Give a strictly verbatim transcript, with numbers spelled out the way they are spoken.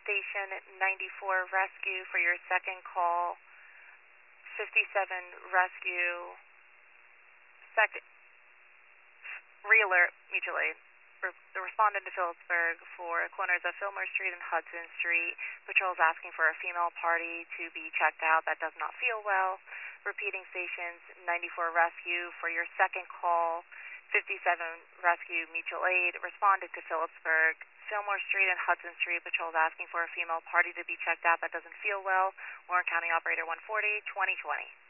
Station ninety-four Rescue for your second call. fifty-seven Rescue. Second. Re-alert, mutual aid. Re- the respondent to Phillipsburg for corners of Fillmore Street and Hudson Street. Patrol's asking for a female party to be checked out that does not feel well. Repeating stations ninety-four Rescue for your second call. fifty-seven Rescue Mutual Aid responded to Phillipsburg. Fillmore Street and Hudson Street. Patrol's asking for a female party to be checked out that doesn't feel well. Warren County Operator one forty, twenty twenty.